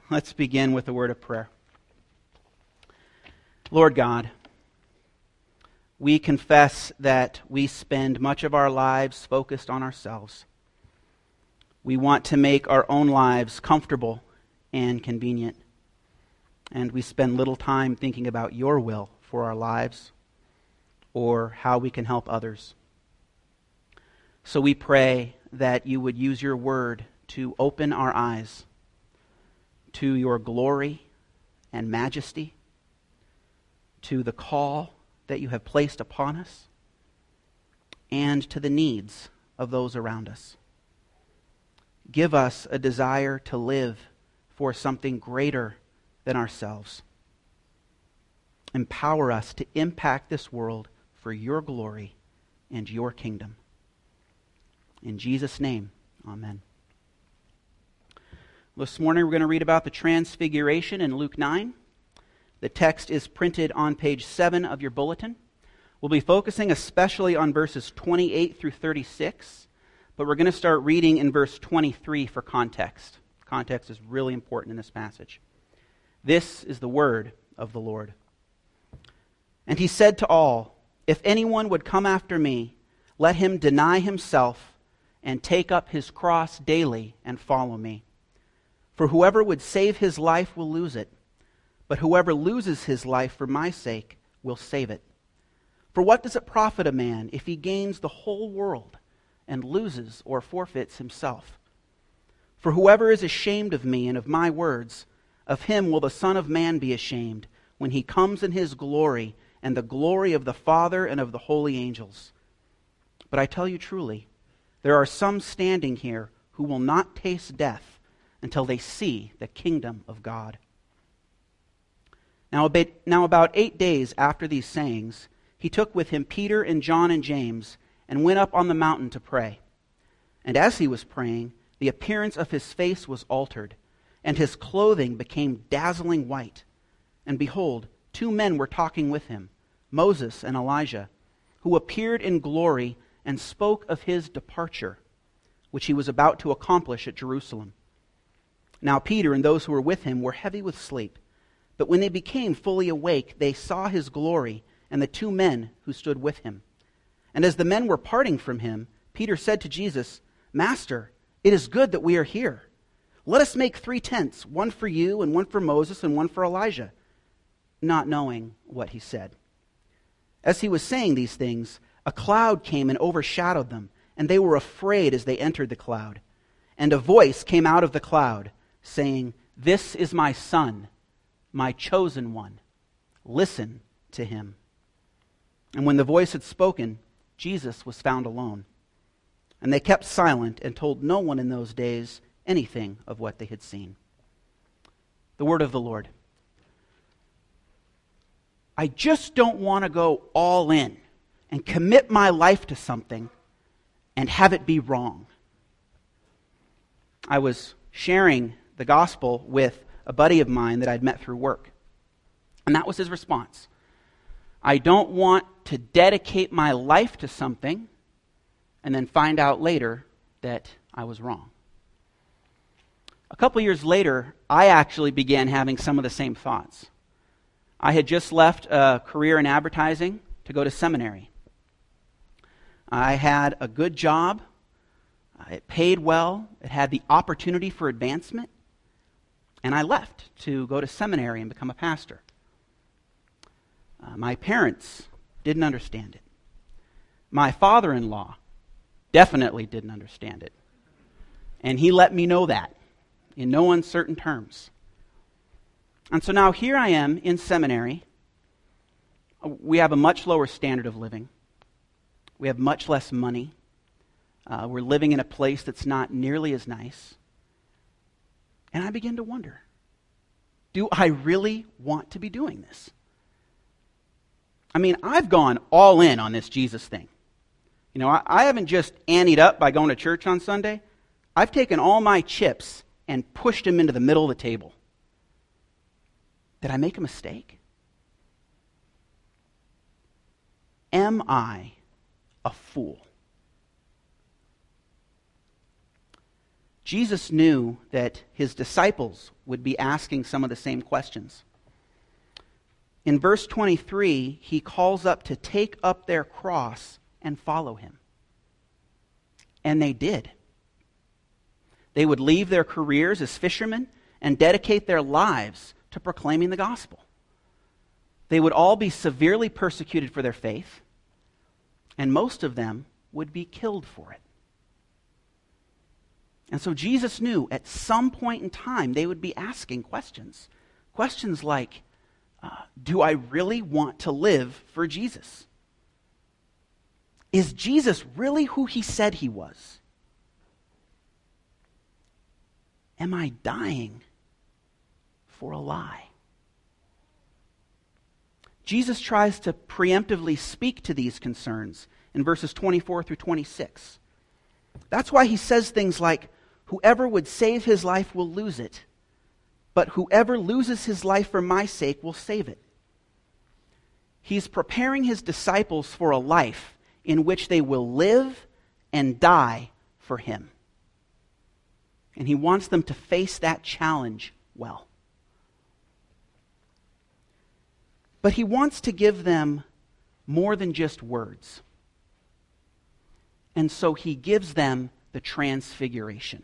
Let's begin with a word of prayer. Lord God, we confess that we spend much of our lives focused on ourselves. We want to make our own lives comfortable and convenient. And we spend little time thinking about your will for our lives or how we can help others. So we pray that you would use your word to open our eyes to your glory and majesty, to the call that you have placed upon us, and to the needs of those around us. Give us a desire to live for something greater than ourselves. Empower us to impact this world for your glory and your kingdom. In Jesus' name, amen. This morning we're going to read about the Transfiguration in Luke 9. The text is printed on page 7 of your bulletin. We'll be focusing especially on verses 28 through 36, but we're going to start reading in verse 23 for context. Context is really important in this passage. This is the word of the Lord. And he said to all, "If anyone would come after me, let him deny himself and take up his cross daily and follow me. For whoever would save his life will lose it, but whoever loses his life for my sake will save it. For what does it profit a man if he gains the whole world and loses or forfeits himself? For whoever is ashamed of me and of my words, of him will the Son of Man be ashamed when he comes in his glory and the glory of the Father and of the holy angels. But I tell you truly, there are some standing here who will not taste death until they see the kingdom of God." Now about 8 days after these sayings, he took with him Peter and John and James and went up on the mountain to pray. And as he was praying, the appearance of his face was altered, and his clothing became dazzling white. And behold, 2 men were talking with him, Moses and Elijah, who appeared in glory and spoke of his departure, which he was about to accomplish at Jerusalem. Now Peter and those who were with him were heavy with sleep. But when they became fully awake, they saw his glory and the 2 men who stood with him. And as the men were parting from him, Peter said to Jesus, "Master, it is good that we are here. Let us make 3 tents, one for you and one for Moses and one for Elijah," not knowing what he said. As he was saying these things, a cloud came and overshadowed them, and they were afraid as they entered the cloud. And a voice came out of the cloud, saying, "This is my Son, my chosen one. Listen to him." And when the voice had spoken, Jesus was found alone. And they kept silent and told no one in those days anything of what they had seen. The word of the Lord. I just don't want to go all in and commit my life to something and have it be wrong. I was sharing the gospel with a buddy of mine that I'd met through work. And that was his response. I don't want to dedicate my life to something and then find out later that I was wrong. A couple years later, I actually began having some of the same thoughts. I had just left a career in advertising to go to seminary. I had a good job. It paid well. It had the opportunity for advancement. And I left to go to seminary and become a pastor. My parents didn't understand it. My father-in-law definitely didn't understand it. And he let me know that in no uncertain terms. And so now here I am in seminary. We have a much lower standard of living. We have much less money. We're living in a place that's not nearly as nice. And I begin to wonder, do I really want to be doing this? I mean, I've gone all in on this Jesus thing. You know, I haven't just anteed up by going to church on Sunday. I've taken all my chips and pushed them into the middle of the table. Did I make a mistake? Am I a fool? Jesus knew that his disciples would be asking some of the same questions. In verse 23, he calls up to take up their cross and follow him. And they did. They would leave their careers as fishermen and dedicate their lives to proclaiming the gospel. They would all be severely persecuted for their faith, and most of them would be killed for it. And so Jesus knew at some point in time they would be asking questions. Questions like, do I really want to live for Jesus? Is Jesus really who he said he was? Am I dying for a lie? Jesus tries to preemptively speak to these concerns in verses 24 through 26. That's why he says things like, whoever would save his life will lose it, but whoever loses his life for my sake will save it. He's preparing his disciples for a life in which they will live and die for him. And he wants them to face that challenge well. But he wants to give them more than just words. And so he gives them the transfiguration.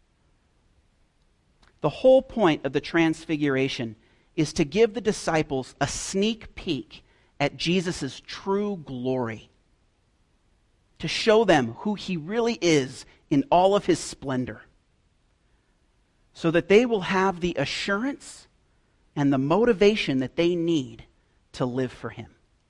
The whole point of the transfiguration is to give the disciples a sneak peek at Jesus' true glory, to show them who he really is in all of his splendor, so that they will have the assurance and the motivation that they need to live for him.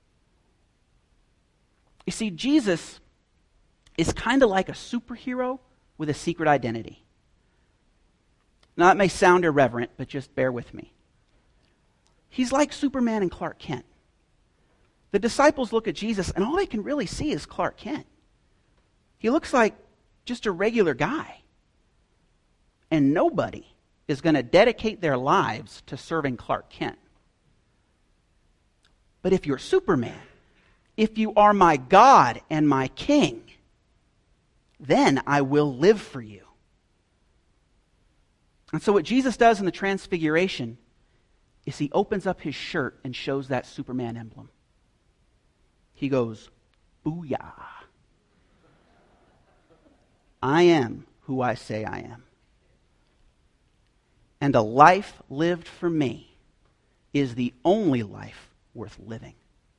You see, Jesus is kind of like a superhero with a secret identity. Now, that may sound irreverent, but just bear with me. He's like Superman and Clark Kent. The disciples look at Jesus, and all they can really see is Clark Kent. He looks like just a regular guy. And nobody is going to dedicate their lives to serving Clark Kent. But if you're Superman, if you are my God and my King, then I will live for you. And so what Jesus does in the Transfiguration is he opens up his shirt and shows that Superman emblem. He goes, "Booyah. I am who I say I am. And a life lived for me is the only life worth living."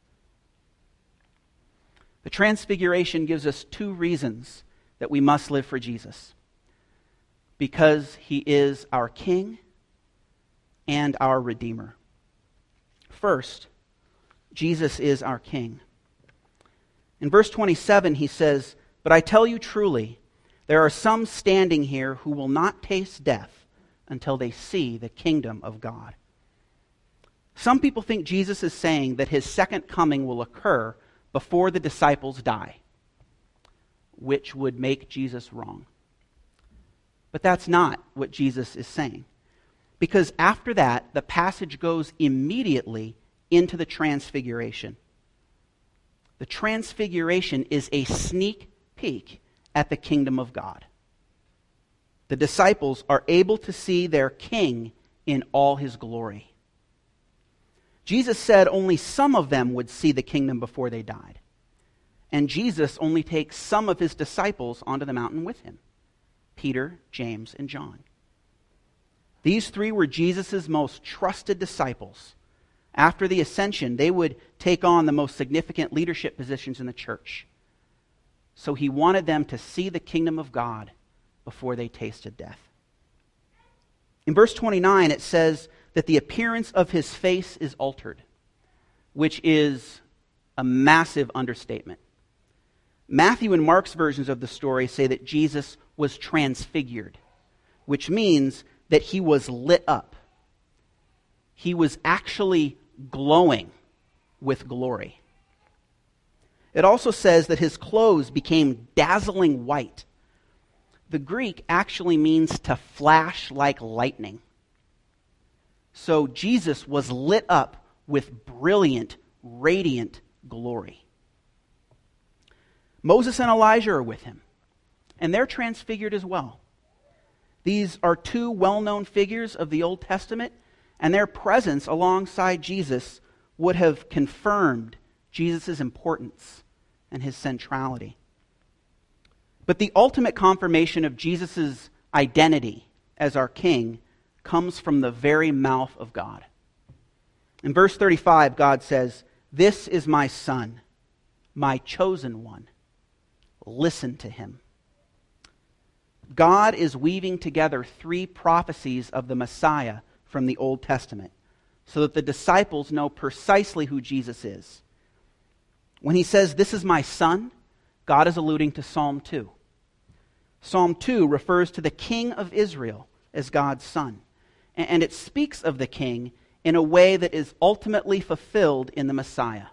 The Transfiguration gives us two reasons that we must live for Jesus. Because he is our King and our Redeemer. First, Jesus is our King. In verse 27, he says, "But I tell you truly, there are some standing here who will not taste death until they see the kingdom of God." Some people think Jesus is saying that his second coming will occur before the disciples die, which would make Jesus wrong. But that's not what Jesus is saying. Because after that, the passage goes immediately into the Transfiguration. The Transfiguration is a sneak peek at the kingdom of God. The disciples are able to see their King in all his glory. Jesus said only some of them would see the kingdom before they died. And Jesus only takes some of his disciples onto the mountain with him: Peter, James, and John. These three were Jesus' most trusted disciples. After the ascension, they would take on the most significant leadership positions in the church. So he wanted them to see the kingdom of God before they tasted death. In verse 29, it says that the appearance of his face is altered, which is a massive understatement. Matthew and Mark's versions of the story say that Jesus was transfigured, which means that he was lit up. He was actually glowing with glory. It also says that his clothes became dazzling white. The Greek actually means to flash like lightning. So Jesus was lit up with brilliant, radiant glory. Moses and Elijah are with him, and they're transfigured as well. These are two well-known figures of the Old Testament, and their presence alongside Jesus would have confirmed Jesus' importance and his centrality. But the ultimate confirmation of Jesus' identity as our king comes from the very mouth of God. In verse 35, God says, "This is my son, my chosen one. Listen to him." God is weaving together three prophecies of the Messiah from the Old Testament so that the disciples know precisely who Jesus is. When he says, "This is my son," God is alluding to Psalm 2. Psalm 2 refers to the king of Israel as God's son, and it speaks of the king in a way that is ultimately fulfilled in the Messiah.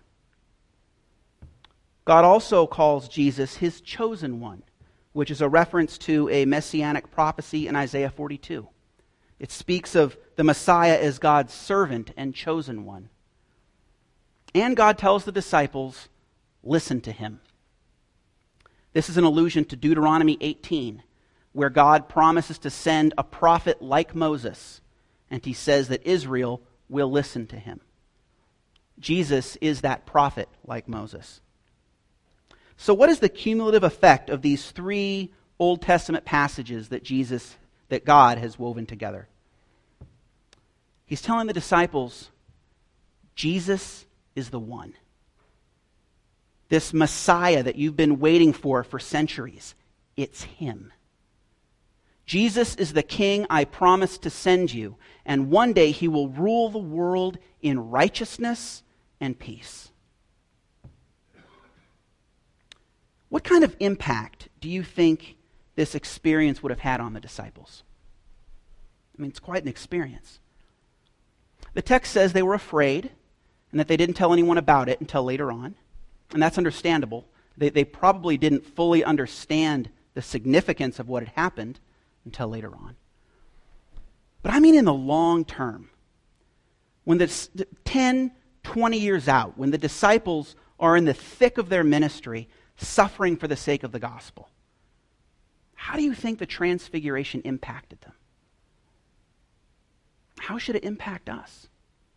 God also calls Jesus his chosen one, which is a reference to a messianic prophecy in Isaiah 42. It speaks of the Messiah as God's servant and chosen one. And God tells the disciples, "Listen to him." This is an allusion to Deuteronomy 18, where God promises to send a prophet like Moses, and he says that Israel will listen to him. Jesus is that prophet like Moses. So what is the cumulative effect of these three Old Testament passages that God has woven together? He's telling the disciples, Jesus is the one. This Messiah that you've been waiting for centuries, it's him. Jesus is the king I promised to send you, and one day he will rule the world in righteousness and peace. What kind of impact do you think this experience would have had on the disciples? I mean, it's quite an experience. The text says they were afraid and that they didn't tell anyone about it until later on. And that's understandable. They probably didn't fully understand the significance of what had happened until later on. But I mean in the long term, when the 10, 20 years out, when the disciples are in the thick of their ministry, suffering for the sake of the gospel, how do you think the transfiguration impacted them? How should it impact us?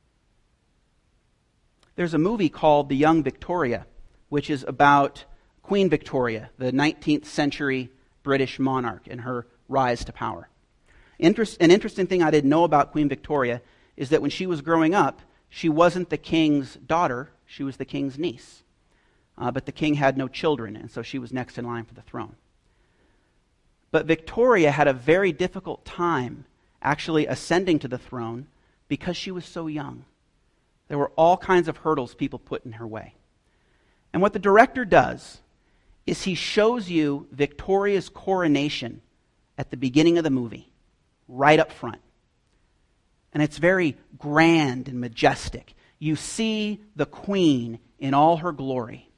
There's a movie called The Young Victoria, which is about Queen Victoria, the 19th century British monarch, and her rise to power. An interesting thing I didn't know about Queen Victoria is that when she was growing up, she wasn't the king's daughter, she was the king's niece. But the king had no children, and so she was next in line for the throne. But Victoria had a very difficult time actually ascending to the throne because she was so young. There were all kinds of hurdles people put in her way. And what the director does is he shows you Victoria's coronation at the beginning of the movie, right up front. And it's very grand and majestic. You see the queen in all her glory.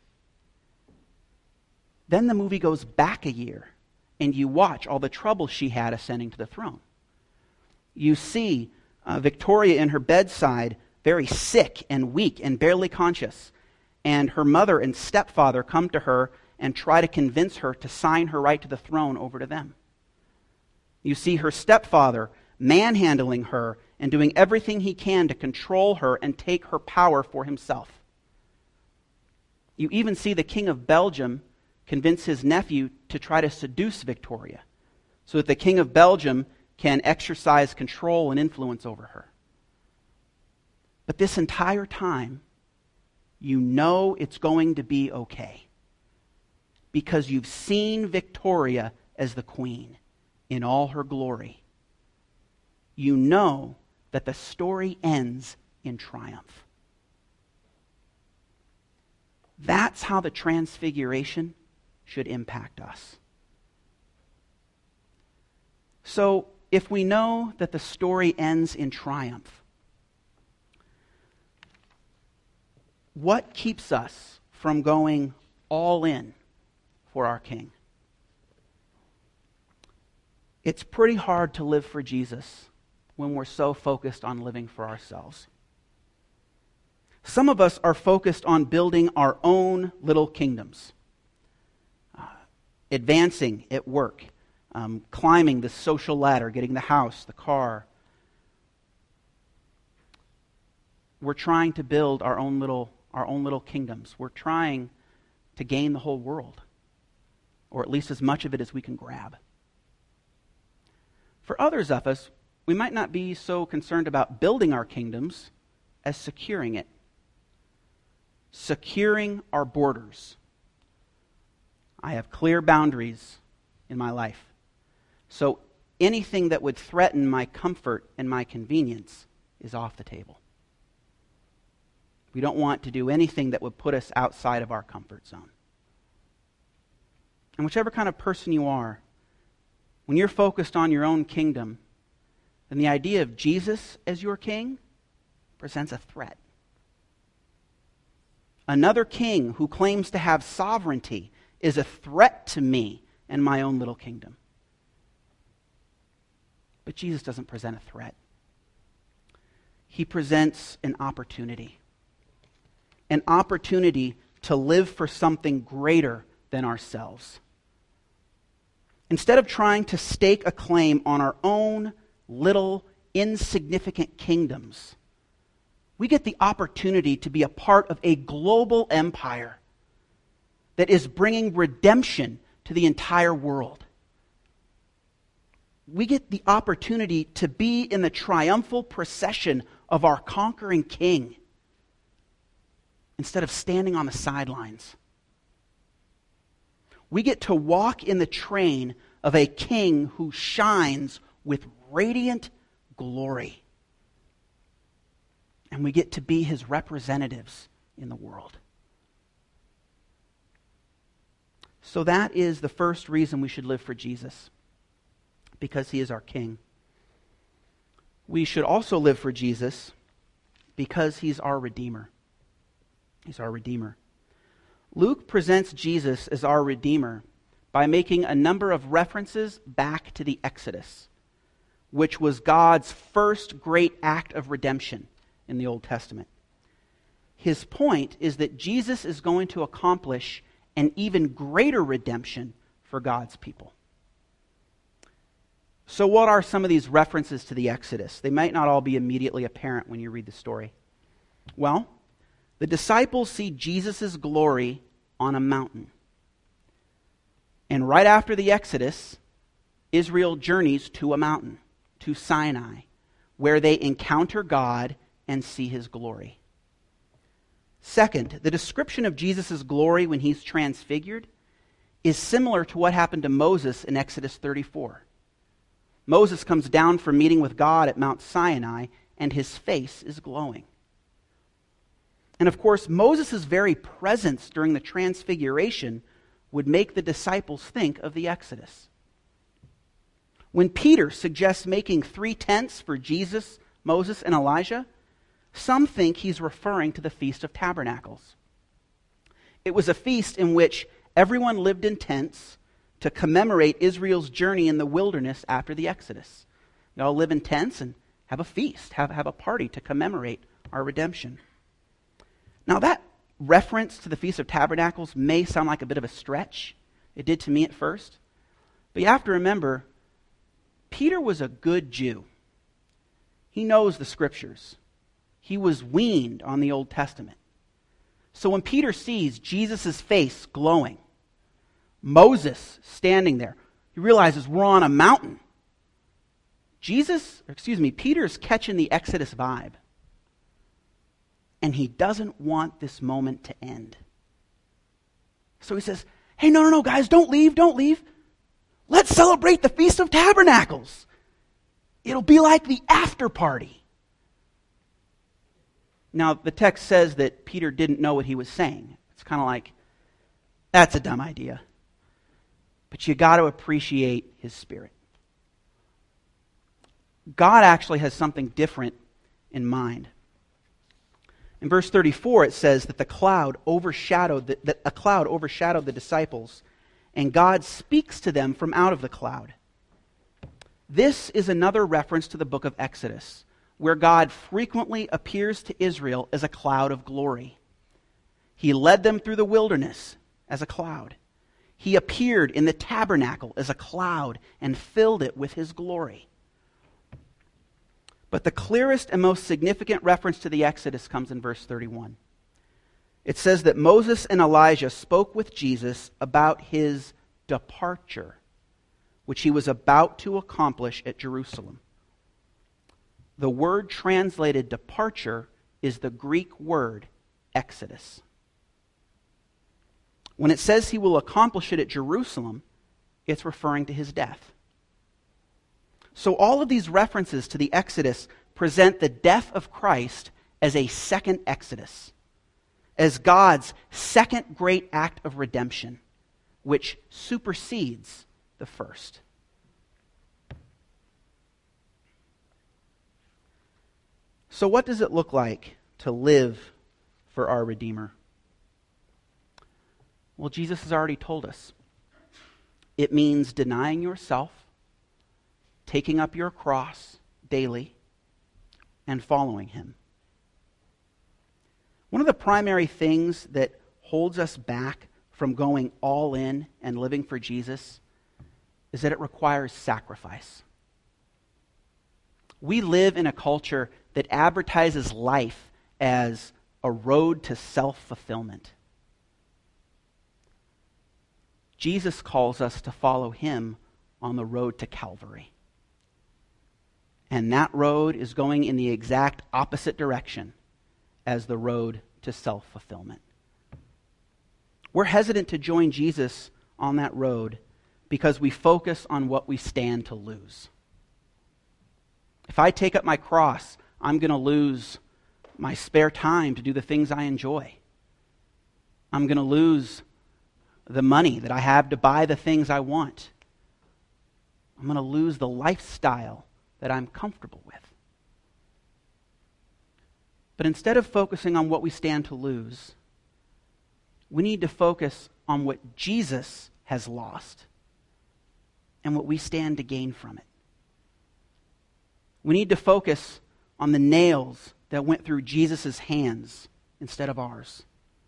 Then the movie goes back a year, and you watch all the trouble she had ascending to the throne. You see Victoria in her bedside, very sick and weak and barely conscious. And her mother and stepfather come to her and try to convince her to sign her right to the throne over to them. You see her stepfather manhandling her and doing everything he can to control her and take her power for himself. You even see the King of Belgium convince his nephew to try to seduce Victoria so that the King of Belgium can exercise control and influence over her. But this entire time, you know it's going to be okay because you've seen Victoria as the queen in all her glory. You know that the story ends in triumph. That's how the transfiguration should impact us. So, if we know that the story ends in triumph, what keeps us from going all in for our King? It's pretty hard to live for Jesus when we're so focused on living for ourselves. Some of us are focused on building our own little kingdoms, advancing at work, climbing the social ladder, getting the house, the car. We're trying to build our own little kingdoms. We're trying to gain the whole world, or at least as much of it as we can grab. For others of us, we might not be so concerned about building our kingdoms as securing it. Securing our borders. I have clear boundaries in my life. So anything that would threaten my comfort and my convenience is off the table. We don't want to do anything that would put us outside of our comfort zone. And whichever kind of person you are, when you're focused on your own kingdom, then the idea of Jesus as your king presents a threat. Another king who claims to have sovereignty is a threat to me and my own little kingdom. But Jesus doesn't present a threat. He presents an opportunity. An opportunity to live for something greater than ourselves. Instead of trying to stake a claim on our own little insignificant kingdoms, we get the opportunity to be a part of a global empire that is bringing redemption to the entire world. We get the opportunity to be in the triumphal procession of our conquering king instead of standing on the sidelines. We get to walk in the train of a king who shines with radiant glory. And we get to be his representatives in the world. So that is the first reason we should live for Jesus, because he is our king. We should also live for Jesus because he's our Redeemer. He's our Redeemer. Luke presents Jesus as our Redeemer by making a number of references back to the Exodus, which was God's first great act of redemption in the Old Testament. His point is that Jesus is going to accomplish an even greater redemption for God's people. So what are some of these references to the Exodus? They might not all be immediately apparent when you read the story. Well, the disciples see Jesus' glory on a mountain. And right after the Exodus, Israel journeys to a mountain, to Sinai, where they encounter God and see his glory. Second, the description of Jesus' glory when he's transfigured is similar to what happened to Moses in Exodus 34. Moses comes down from meeting with God at Mount Sinai, and his face is glowing. And of course, Moses' very presence during the transfiguration would make the disciples think of the Exodus. When Peter suggests making 3 tents for Jesus, Moses, and Elijah, some think he's referring to the Feast of Tabernacles. It was a feast in which everyone lived in tents to commemorate Israel's journey in the wilderness after the Exodus. You all live in tents and have a feast, have a party to commemorate our redemption. Now that reference to the Feast of Tabernacles may sound like a bit of a stretch. It did to me at first. But you have to remember, Peter was a good Jew. He knows the Scriptures. He was weaned on the Old Testament. So when Peter sees Jesus' face glowing, Moses standing there, he realizes we're on a mountain. Peter's catching the Exodus vibe. And he doesn't want this moment to end. So he says, hey, no, guys, don't leave. Let's celebrate the Feast of Tabernacles. It'll be like the after party. Now, the text says that Peter didn't know what he was saying. It's kind of like, that's a dumb idea. But you got to appreciate his spirit. God actually has something different in mind. In verse 34, it says that a cloud overshadowed the disciples, and God speaks to them from out of the cloud. This is another reference to the book of Exodus, where God frequently appears to Israel as a cloud of glory. He led them through the wilderness as a cloud. He appeared in the tabernacle as a cloud and filled it with his glory. But the clearest and most significant reference to the Exodus comes in verse 31. It says that Moses and Elijah spoke with Jesus about his departure, which he was about to accomplish at Jerusalem. The word translated departure is the Greek word Exodus. When it says he will accomplish it at Jerusalem, it's referring to his death. So all of these references to the Exodus present the death of Christ as a second Exodus, as God's second great act of redemption, which supersedes the first. So what does it look like to live for our Redeemer? Well, Jesus has already told us. It means denying yourself, taking up your cross daily, and following him. One of the primary things that holds us back from going all in and living for Jesus is that it requires sacrifice. We live in a culture that advertises life as a road to self-fulfillment. Jesus calls us to follow him on the road to Calvary. And that road is going in the exact opposite direction as the road to self-fulfillment. We're hesitant to join Jesus on that road because we focus on what we stand to lose. If I take up my cross, I'm going to lose my spare time to do the things I enjoy. I'm going to lose the money that I have to buy the things I want. I'm going to lose the lifestyle that I'm comfortable with. But instead of focusing on what we stand to lose, we need to focus on what Jesus has lost and what we stand to gain from it. We need to focus on the nails that went through Jesus' hands instead of ours.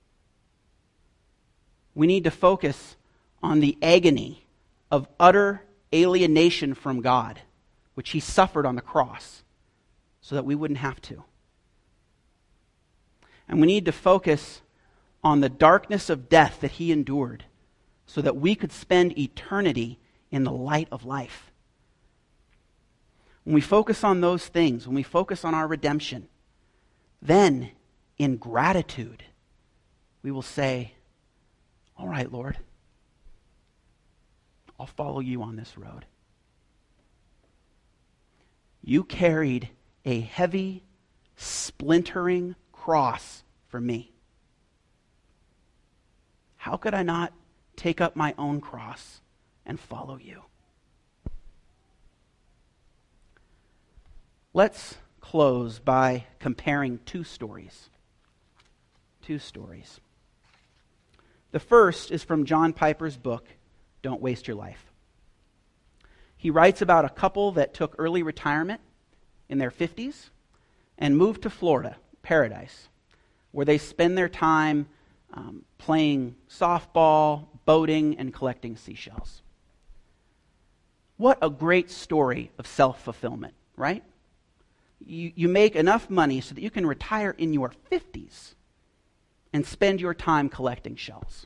We need to focus on the agony of utter alienation from God, which he suffered on the cross, so that we wouldn't have to. And we need to focus on the darkness of death that he endured, so that we could spend eternity in the light of life. When we focus on those things, when we focus on our redemption, then in gratitude, we will say, all right, Lord, I'll follow you on this road. You carried a heavy, splintering cross for me. How could I not take up my own cross and follow you? Let's close by comparing two stories. Two stories. The first is from John Piper's book, Don't Waste Your Life. He writes about a couple that took early retirement in their 50s and moved to Florida, Paradise, where they spend their time playing softball, boating, and collecting seashells. What a great story of self-fulfillment, right? You make enough money so that you can retire in your 50s and spend your time collecting shells.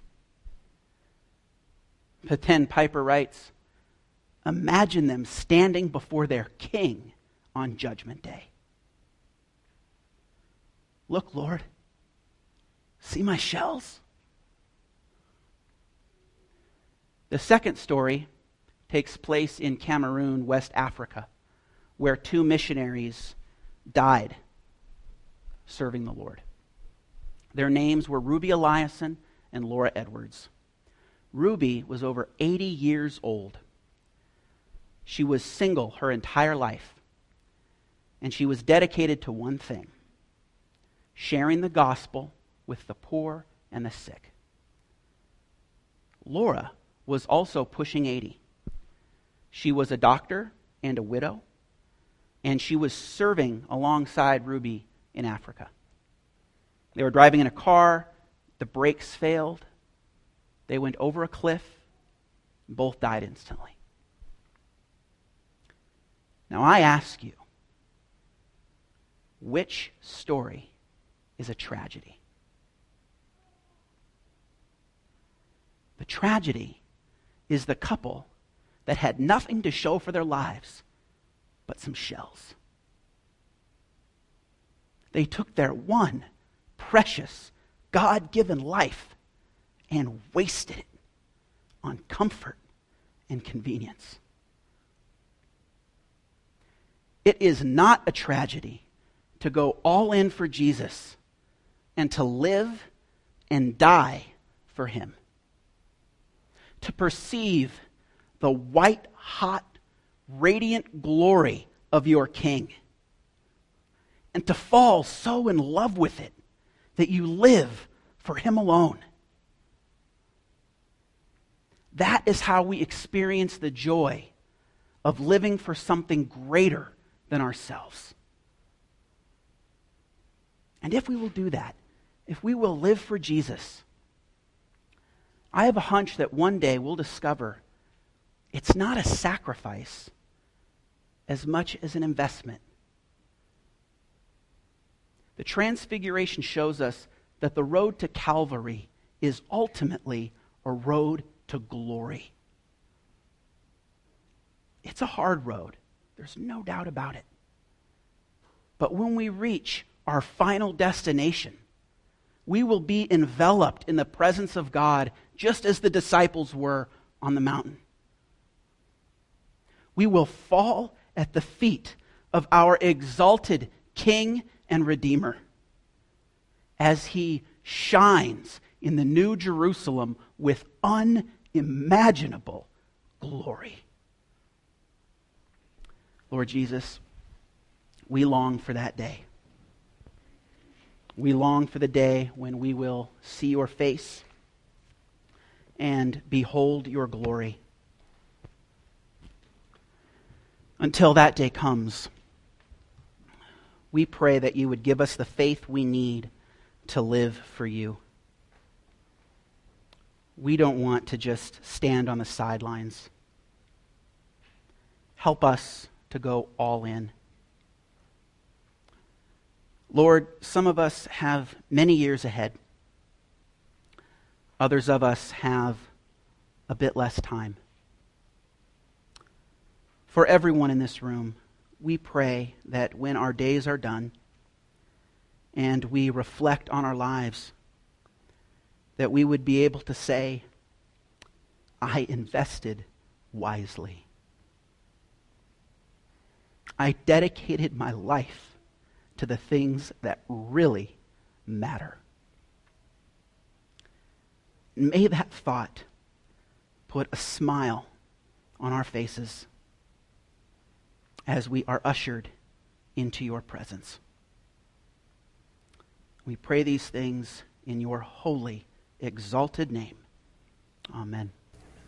But then Piper writes, imagine them standing before their king on Judgment Day. Look, Lord, see my shells? The second story takes place in Cameroon, West Africa, where two missionaries died serving the Lord. Their names were Ruby Eliason and Laura Edwards. Ruby was over 80 years old. She was single her entire life, and she was dedicated to one thing: sharing the gospel with the poor and the sick. Laura was also pushing 80. She was a doctor and a widow, and she was serving alongside Ruby in Africa. They were driving in a car, the brakes failed, they went over a cliff, Both died instantly. Now I ask you, which story is a tragedy? The tragedy is the couple that had nothing to show for their lives but some shells. They took their one precious, God-given life and wasted it on comfort and convenience. It is not a tragedy to go all in for Jesus and to live and die for him. To perceive the white-hot, radiant glory of your King, and to fall so in love with it that you live for him alone. That is how we experience the joy of living for something greater than ourselves. And if we will do that, if we will live for Jesus, I have a hunch that one day we'll discover it's not a sacrifice as much as an investment. The Transfiguration shows us that the road to Calvary is ultimately a road to glory. It's a hard road. There's no doubt about it. But when we reach our final destination, we will be enveloped in the presence of God just as the disciples were on the mountain. We will fall at the feet of our exalted King and Redeemer as he shines in the New Jerusalem with unimaginable glory. Lord Jesus, we long for that day. We long for the day when we will see your face and behold your glory. Until that day comes, we pray that you would give us the faith we need to live for you. We don't want to just stand on the sidelines. Help us to go all in. Lord, some of us have many years ahead. Others of us have a bit less time. For everyone in this room, we pray that when our days are done and we reflect on our lives, that we would be able to say, I invested wisely. I dedicated my life to the things that really matter. May that thought put a smile on our faces as we are ushered into your presence. We pray these things in your holy, exalted name. Amen.